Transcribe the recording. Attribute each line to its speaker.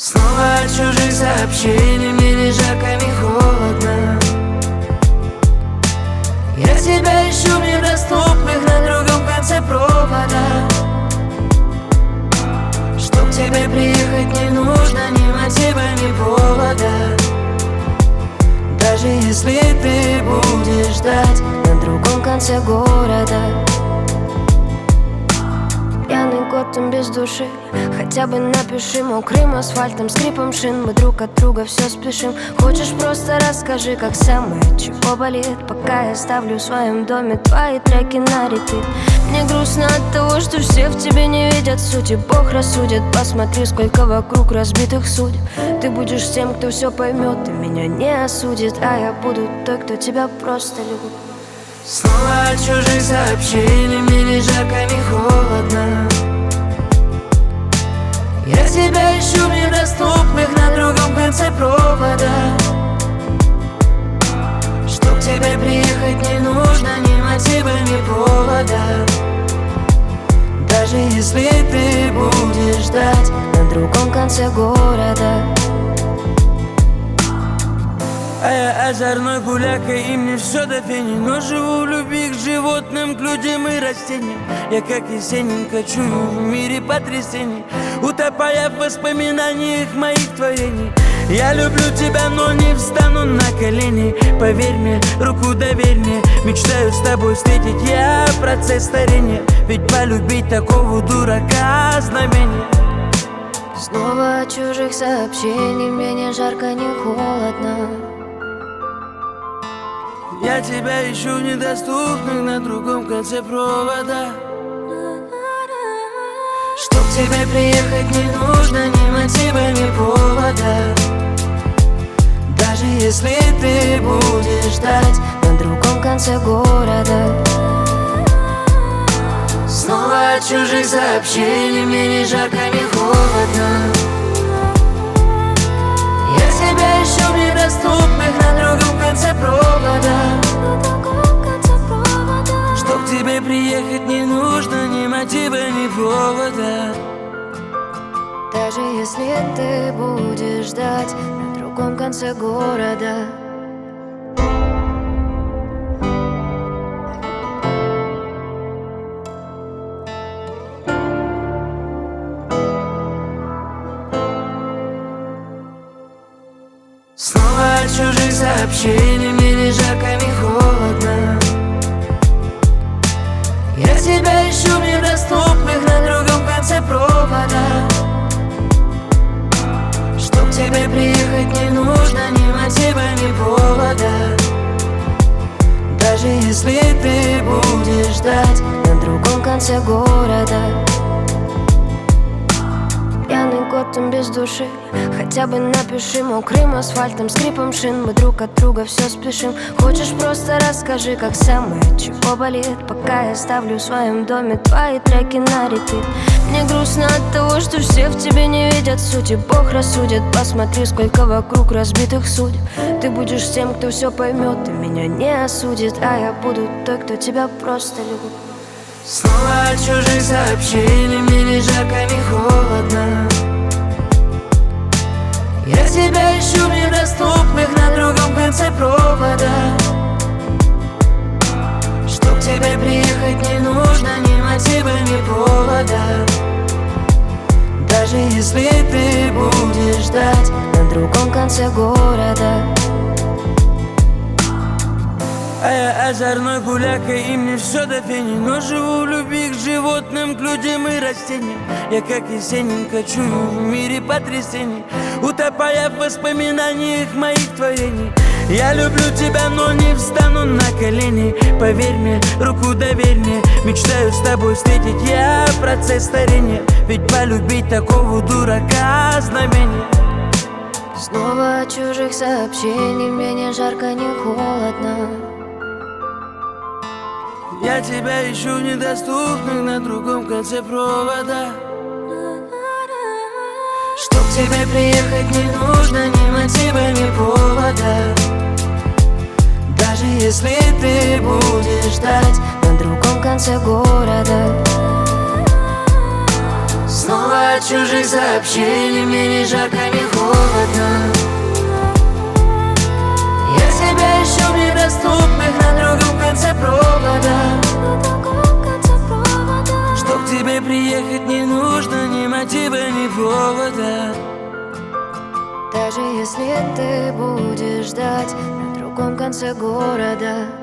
Speaker 1: Снова от чужих сообщений, мне ни жарко, ни холодно. Я тебя ищу в недоступных на другом конце провода. Чтоб к тебе приехать не нужно ни мотива, ни повода. Даже если ты будешь ждать на другом конце города. Пьяный год, он без души. Хотя бы напиши мокрым асфальтом, скрипом шин. Мы друг от друга все спешим. Хочешь, просто расскажи, как самое, чего болит. Пока я ставлю в своем доме твои треки на репит. Мне грустно от того, что все в тебе не видят сути. Бог рассудит, посмотри, сколько вокруг разбитых судеб. Ты будешь тем, кто все поймет и меня не осудит. А я буду той, кто тебя просто любит. Снова от чужих сообщений, мне ни жарко, ни холодно. Я тебя ищу в недоступных на другом конце провода. Чтоб к тебе приехать не нужно ни мотива, ни повода. Даже если ты будешь ждать на другом конце города.
Speaker 2: А я озорной гуляка, и мне все до фени. Но живу в любви к животным, к людям и растениям. Я как Есенин кочую в мире потрясений, утопая в воспоминаниях моих творений. Я люблю тебя, но не встану на колени. Поверь мне, руку доверь мне. Мечтаю с тобой встретить я процесс старения. Ведь полюбить такого дурака знамение.
Speaker 1: Снова от чужих сообщений, мне ни жарко, ни холодно.
Speaker 2: Я тебя ищу в недоступных на другом конце провода.
Speaker 1: Чтоб к тебе приехать не нужно ни мотива, ни повода. Даже если ты будешь ждать на другом конце города. Снова от чужих сообщений, мне ни жарко, ни холодно. Я тебя ищу в недоступных на другом конце провода.
Speaker 2: Чтоб к тебе приехать не нужно ни мотива, ни повода.
Speaker 1: Даже если ты будешь ждать на другом конце города. Снова от чужих сообщений, мне ни жарко, ни холодно. Я тебя ищу в недоступных на другом конце провода. Чтоб к тебе приехать не нужно ни мотива, ни повода. Даже если ты будешь ждать на другом конце города. Пьяный год, он без души. Хотя бы напиши мокрым асфальтом, скрипом шин. Мы друг от друга все спешим. Хочешь, просто расскажи, как самое, чего болит. Пока я ставлю в своем доме твои треки на репит. Мне грустно от того, что все в тебе не видят сути. Бог рассудит, посмотри, сколько вокруг разбитых судеб. Ты будешь тем, кто все поймет и меня не осудит. А я буду той, кто тебя просто любит. Снова от чужих сообщений, мне ни жарко, ни холодно. Я тебя ищу в недоступных на другом конце провода. Чтоб к тебе приехать не нужно ни мотива, ни повода. Даже если ты будешь ждать на другом конце города.
Speaker 2: А я озорной гуляка, и мне все до фени. Но живу в любви к животным, к людям и растениям. Я как Есенин кочую в мире потрясений, утопая в воспоминаниях моих творений. Я люблю тебя, но не встану на колени. Поверь мне, руку доверь мне. Мечтаю с тобой встретить я процесс старения. Ведь полюбить такого дурака знамение.
Speaker 1: Снова от чужих сообщений, мне ни жарко, ни холодно.
Speaker 2: Я тебя ищу в недоступных на другом конце провода.
Speaker 1: Чтоб к тебе приехать не нужно ни мотива, ни повода. Даже если ты будешь ждать на другом конце города. Снова от чужих сообщений мне ни жарко, ни холодно. Я тебя ищу в недоступных на другом конце провода.
Speaker 2: Чтоб к тебе приехать не нужно ни мотива, ни повода.
Speaker 1: Даже если ты будешь ждать на другом конце города.